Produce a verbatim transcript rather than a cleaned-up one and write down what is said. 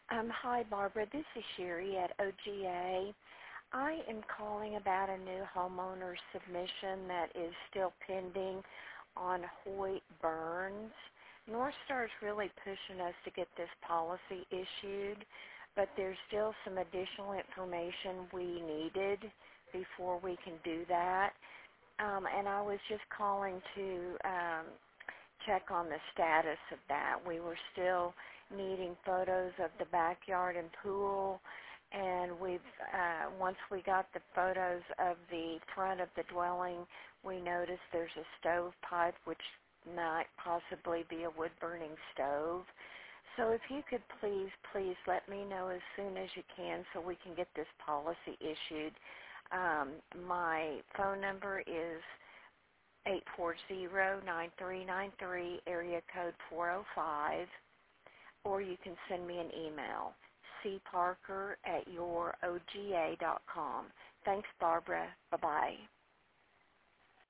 Um, hi, Barbara. This is Sherry at O G A. I am calling about a new homeowner submission that is still pending on Hoyt Burns. Northstar is really pushing us to get this policy issued, but there's still some additional information we needed before we can do that. Um, and I was just calling to um, check on the status of that. We were still needing photos of the backyard and pool, and we've uh, once we got the photos of the front of the dwelling, we noticed there's a stovepipe, which might possibly be a wood-burning stove. So if you could please, please let me know as soon as you can so we can get this policy issued. Um, my phone number is eight four zero, nine three nine three, area code four oh five, or you can send me an email, cparker at your o g a dot com. Thanks, Barbara. Bye-bye.